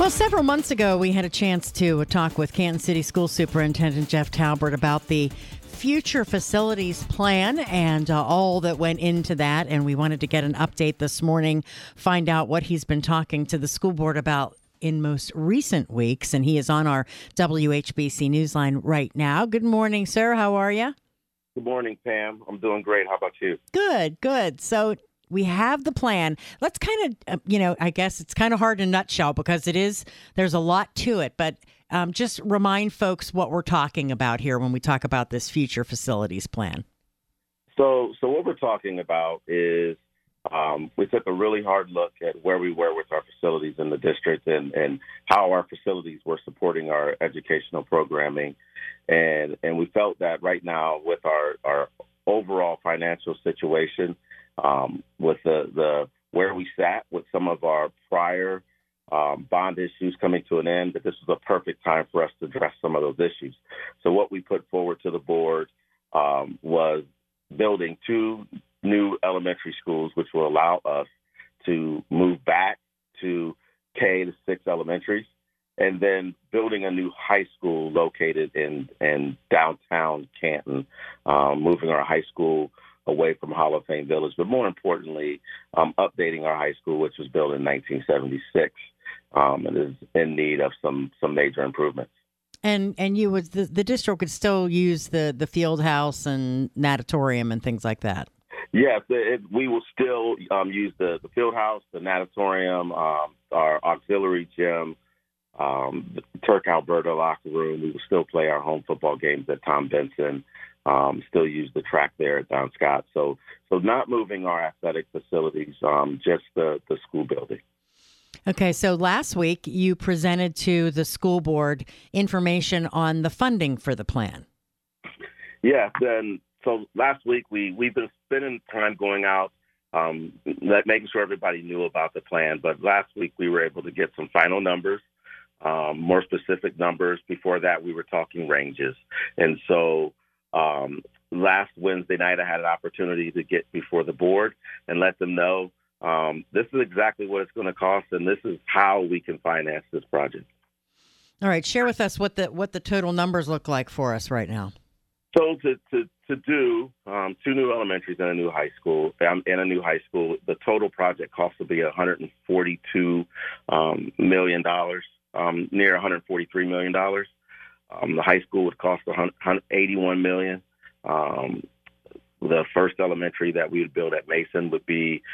Well, several months ago, we had a chance to talk with Canton City School Superintendent Jeff Talbert about the future facilities plan and all that went into that. And we wanted to get an update this morning, find out what he's been talking to the school board about in most recent weeks. And he is on our WHBC Newsline right now. Good morning, sir. How are you? Good morning, Pam. I'm doing great. How about you? Good. So we have the plan. Let's kind of, I guess it's kind of hard in a nutshell because there's a lot to it, but just remind folks what we're talking about here when we talk about this future facilities plan. So what we're talking about is we took a really hard look at where we were with our facilities in the district and how our facilities were supporting our educational programming. And we felt that right now with our overall financial situation, with the where we sat with some of our prior bond issues coming to an end, that this was a perfect time for us to address some of those issues. So what we put forward to the board was building 2 new elementary schools, which will allow us to move back to K to 6 elementaries, and then building a new high school located in downtown Canton, moving our high school away from Hall of Fame Village, but more importantly, updating our high school, which was built in 1976, and is in need of some major improvements. And the district could still use the field house and natatorium and things like that. Yes, we will still use the field house, the natatorium, our auxiliary gym, the Turk Alberta locker room. We will still play our home football games at Tom Benson. Still use the track there at Don Scott. So not moving our athletic facilities, just the school building. Okay, so last week you presented to the school board information on the funding for the plan. Yes, and so last week we've been spending time going out, making sure everybody knew about the plan. But last week we were able to get some final numbers, more specific numbers. Before that, we were talking ranges. And so last Wednesday night, I had an opportunity to get before the board and let them know this is exactly what it's going to cost, and this is how we can finance this project. All right, share with us what the total numbers look like for us right now. So to do 2 new elementaries and a new high school, the total project cost will be $142 million, near $143 million. The high school would cost $181 million. The first elementary that we would build at Mason would be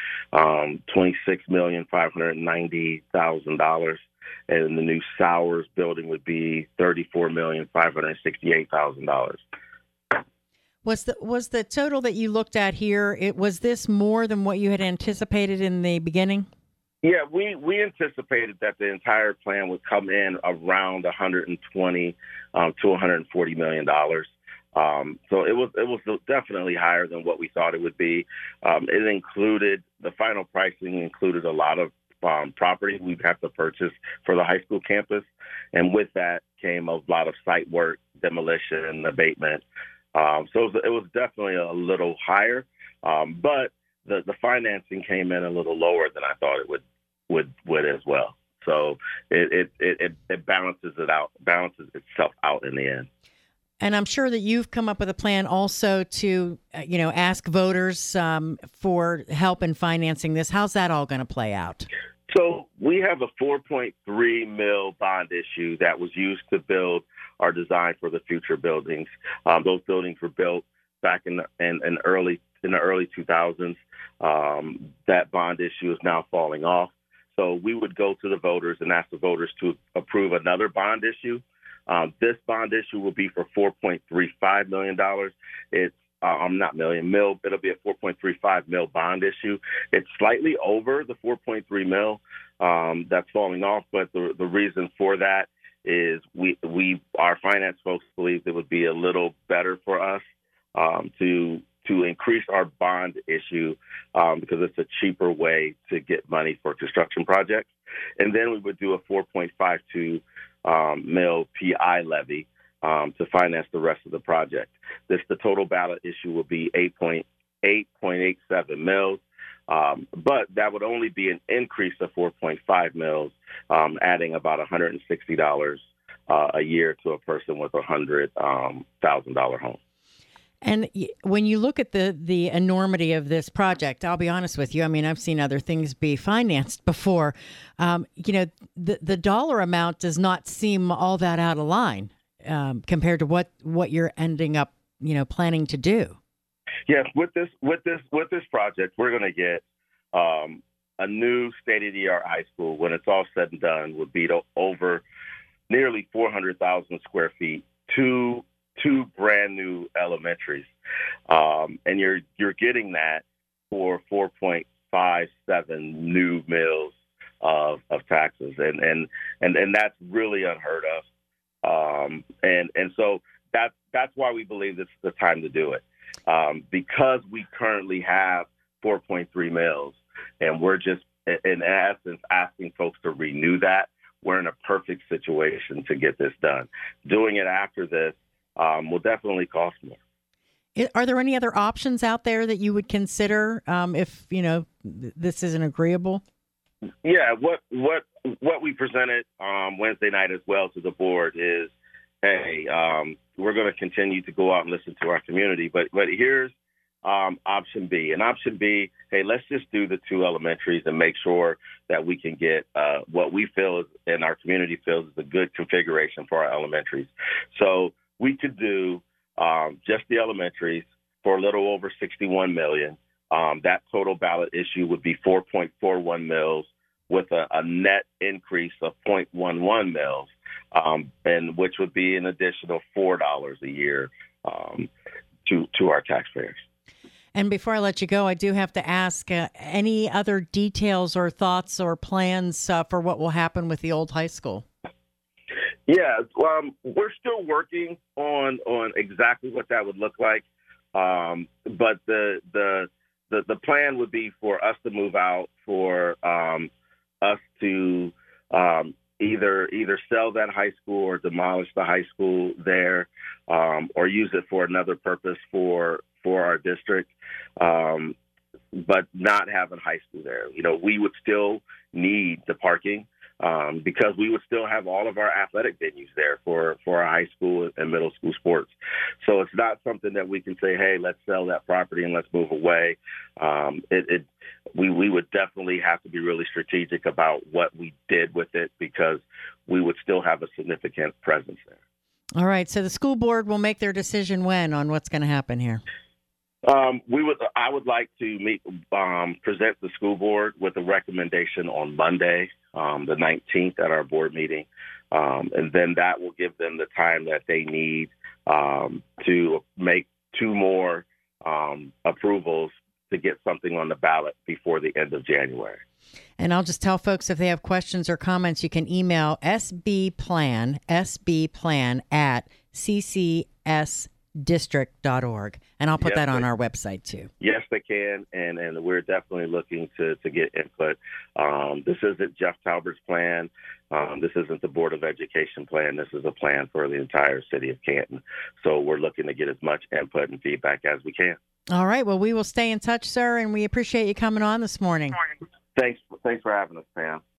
$26,590,000, and the new Sowers building would be $34,568,000. Was the total that you looked at here? Was this more than what you had anticipated in the beginning? Yeah, we anticipated that the entire plan would come in around $120 to $140 million. So it was definitely higher than what we thought it would be. It included, the final pricing included a lot of property we'd have to purchase for the high school campus, and with that came a lot of site work, demolition, and abatement. So it was definitely a little higher, but the financing came in a little lower than I thought it would as well. So it balances itself out in the end. And I'm sure that you've come up with a plan also to, ask voters for help in financing this. How's that all going to play out? So we have a $4.3 million bond issue that was used to build our design for the future buildings. Those buildings were built back in the early 2000s. That bond issue is now falling off. So we would go to the voters and ask the voters to approve another bond issue. This bond issue will be for $4.35 million. It's not million, mil. It'll be a $4.35 million bond issue. It's slightly over the $4.3 million that's falling off, but the reason for that is our finance folks believe it would be a little better for us to increase our bond issue because it's a cheaper way to get money for construction projects. And then we would do a $4.52 million PI levy to finance the rest of the project. The total ballot issue will be $8.87 million. But that would only be an increase of 4.5 mils, adding about $160 a year to a person with $100,000 home. And when you look at the enormity of this project, I'll be honest with you. I mean, I've seen other things be financed before. The dollar amount does not seem all that out of line compared to what you're ending up, planning to do. Yes, with this project, we're going to get a new state-of-the-art high school. When it's all said and done, would be over nearly 400,000 square feet, two brand new elementaries, and you're getting that for 4.57 new mills of taxes, and that's really unheard of, and so that's why we believe this is the time to do it, because we currently have 4.3 mills, and we're just in essence asking folks to renew that. We're in a perfect situation to get this done. Doing it after this will definitely cost more. Are there any other options out there that you would consider if this isn't agreeable? Yeah, what we presented Wednesday night as well to the board is, hey, we're going to continue to go out and listen to our community, but here's option B. And option B, hey, let's just do the two elementaries and make sure that we can get what we feel is, and our community feels is a good configuration for our elementaries. So we could do just the elementaries for a little over $61 million. That total ballot issue would be 4.41 mils with a net increase of 0.11 mils, and which would be an additional $4 a year to our taxpayers. And before I let you go, I do have to ask any other details or thoughts or plans for what will happen with the old high school? Yeah, we're still working on exactly what that would look like, but the plan would be for us to move out, for us to either sell that high school or demolish the high school there, or use it for another purpose for our district, but not have a high school there. We would still need the parking, because we would still have all of our athletic venues there for our high school and middle school sports. So it's not something that we can say, hey, let's sell that property and let's move away. We would definitely have to be really strategic about what we did with it, because we would still have a significant presence there. All right. So the school board will make their decision when on what's going to happen here? I would like to present the school board with a recommendation on Monday, the 19th, at our board meeting, and then that will give them the time that they need to make two more approvals to get something on the ballot before the end of January. And I'll just tell folks, if they have questions or comments, you can email sbplan at ccsdistrict.org. And I'll put that on our website, too. Yes, they can. And we're definitely looking to get input. This isn't Jeff Talbert's plan. This isn't the Board of Education plan. This is a plan for the entire city of Canton. So we're looking to get as much input and feedback as we can. All right. Well, we will stay in touch, sir, and we appreciate you coming on this morning. Thanks for having us, Pam.